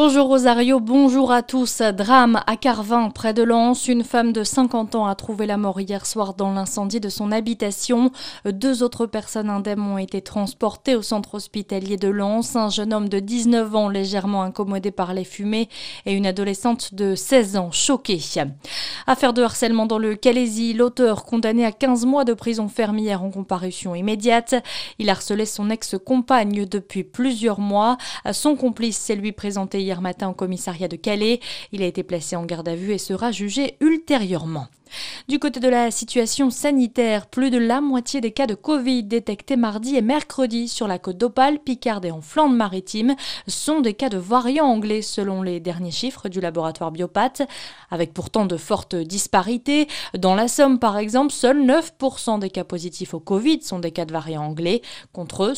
Bonjour Rosario, bonjour à tous. Drame à Carvin, près de Lens. Une femme de 50 ans a trouvé la mort hier soir dans l'incendie de son habitation. 2 autres personnes indemnes ont été transportées au centre hospitalier de Lens. Un jeune homme de 19 ans légèrement incommodé par les fumées et une adolescente de 16 ans choquée. Affaire de harcèlement dans le Calaisis. L'auteur condamné à 15 mois de prison ferme hier en comparution immédiate. Il harcelait son ex-compagne depuis plusieurs mois. Son complice s'est lui présenté hier matin au commissariat de Calais. Il a été placé en garde à vue et sera jugé ultérieurement. Du côté de la situation sanitaire, plus de la moitié des cas de Covid détectés mardi et mercredi sur la côte d'Opale, Picarde et en Flandre-Maritime sont des cas de variants anglais selon les derniers chiffres du laboratoire Biopath, avec pourtant de fortes disparités. Dans la Somme par exemple, seuls 9% des cas positifs au Covid sont des cas de variants anglais, contre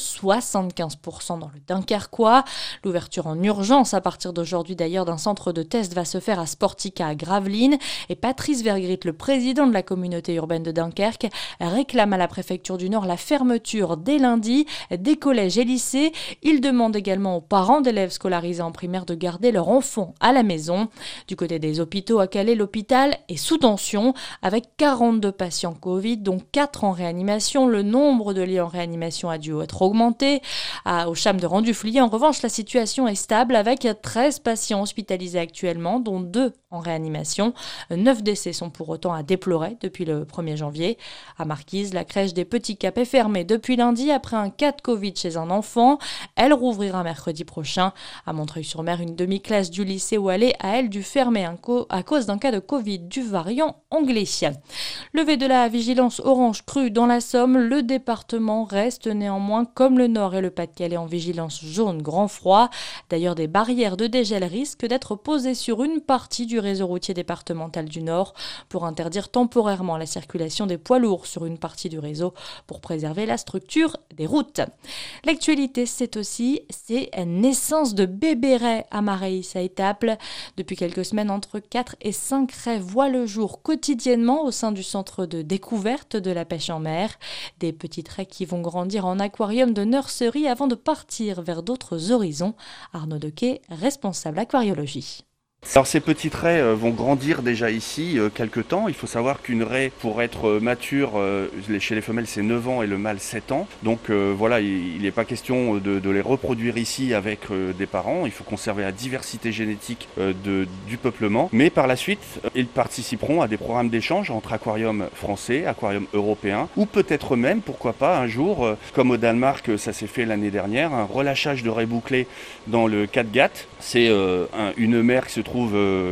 75% dans le Dunkerquois. L'ouverture en urgence à partir d'aujourd'hui d'ailleurs d'un centre de test va se faire à Sportica à Gravelines et Patrice Vergrit, le président de la communauté urbaine de Dunkerque, réclame à la préfecture du Nord la fermeture dès lundi des collèges et lycées. Il demande également aux parents d'élèves scolarisés en primaire de garder leurs enfants à la maison. Du côté des hôpitaux à Calais, l'hôpital est sous tension avec 42 patients Covid, dont 4 en réanimation. Le nombre de lits en réanimation a dû être augmenté. Au CHAM de Renduflier, en revanche, la situation est stable avec 13 patients hospitalisés actuellement, dont 2 en réanimation. 9 décès sont pour autant à déplorer depuis le 1er janvier. À Marquise, la crèche des Petits Caps est fermée depuis lundi après un cas de Covid chez un enfant. Elle rouvrira mercredi prochain. À Montreuil-sur-Mer, une demi-classe du lycée où elle est a elle dû fermer à cause d'un cas de Covid du variant anglais. Levé de la vigilance orange crue dans la Somme, le département reste néanmoins comme le Nord et le Pas-de-Calais en vigilance jaune grand froid. D'ailleurs, des barrières de dégel risquent d'être posées sur une partie du réseau routier départemental du Nord pour interdire temporairement la circulation des poids lourds sur une partie du réseau pour préserver la structure des routes. L'actualité, c'est aussi ces naissances de bébés raies à Maréis à Étaples. Depuis quelques semaines, entre 4 et 5 raies voient le jour quotidiennement au sein du centre de découverte de la pêche en mer. Des petites raies qui vont grandir en aquarium de nurserie avant de partir vers d'autres horizons. Arnaud Dequet, responsable aquariologie. Alors ces petites raies vont grandir déjà ici quelque temps. Il faut savoir qu'une raie pour être mature chez les femelles c'est 9 ans et le mâle 7 ans. Donc voilà, il n'est pas question de les reproduire ici avec des parents. Il faut conserver la diversité génétique du peuplement. Mais par la suite, ils participeront à des programmes d'échange entre aquariums français, aquariums européens ou peut-être même, pourquoi pas, un jour, comme au Danemark, ça s'est fait l'année dernière, un relâchage de raies bouclées dans le Kattegat. C'est une mer qui se trouve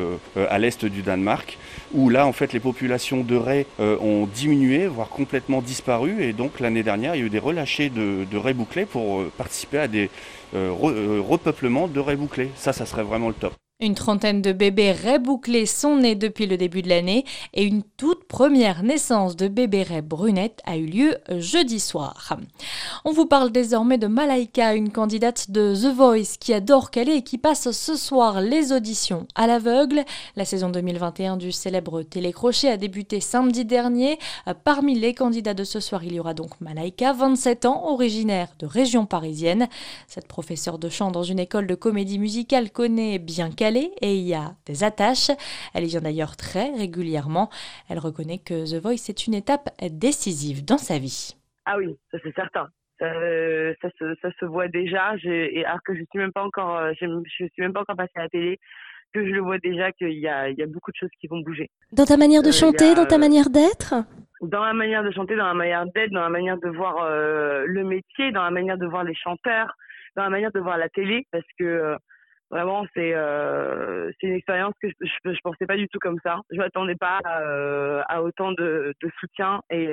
à l'est du Danemark, où là en fait les populations de raies ont diminué, voire complètement disparu, et donc l'année dernière il y a eu des relâchés de raies bouclées pour participer à des repeuplements de raies bouclées. Ça serait vraiment le top. Une trentaine de bébés raies bouclés sont nés depuis le début de l'année et une toute première naissance de bébé raie brunette a eu lieu jeudi soir. On vous parle désormais de Malaika, une candidate de The Voice qui adore Calais et qui passe ce soir les auditions à l'aveugle. La saison 2021 du célèbre télécrochet a débuté samedi dernier. Parmi les candidats de ce soir, il y aura donc Malaika, 27 ans, originaire de région parisienne. Cette professeure de chant dans une école de comédie musicale connaît bien Calais et il y a des attaches. Elle y vient d'ailleurs très régulièrement. Elle reconnaît que The Voice est une étape décisive dans sa vie. Ah oui, ça c'est certain. Ça se voit déjà. Alors que je suis même pas encore, je suis même pas encore passée à la télé, que je le vois déjà qu'il y a beaucoup de choses qui vont bouger. Dans ta manière de chanter, dans ta manière d'être ? Dans la manière de chanter, dans la manière d'être, dans la manière de voir le métier, dans la manière de voir les chanteurs, dans la manière de voir la télé, parce que vraiment c'est une expérience que je pensais pas du tout comme ça. Je m'attendais pas à autant de soutien et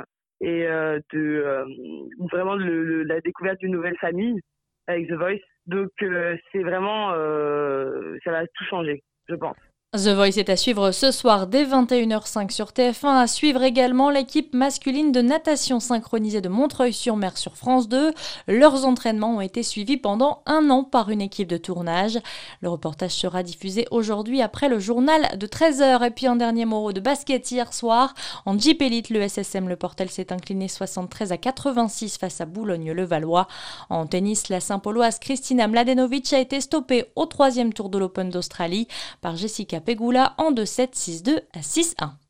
vraiment la découverte d'une nouvelle famille avec The Voice. Donc c'est vraiment ça va tout changer, je pense. The Voice est à suivre ce soir dès 21h05 sur TF1. À suivre également l'équipe masculine de natation synchronisée de Montreuil-sur-Mer sur France 2. Leurs entraînements ont été suivis pendant 1 an par une équipe de tournage. Le reportage sera diffusé aujourd'hui après le journal de 13h. Et puis un dernier mot de basket hier soir. En Jeep Elite, le SSM Le Portel s'est incliné 73-86 face à Boulogne-le-Valois. En tennis, la Saint-Pauloise Kristina Mladenovic a été stoppée au 3e tour de l'Open d'Australie par Jessica Pegula en 2-7, 6-2 à 6-1.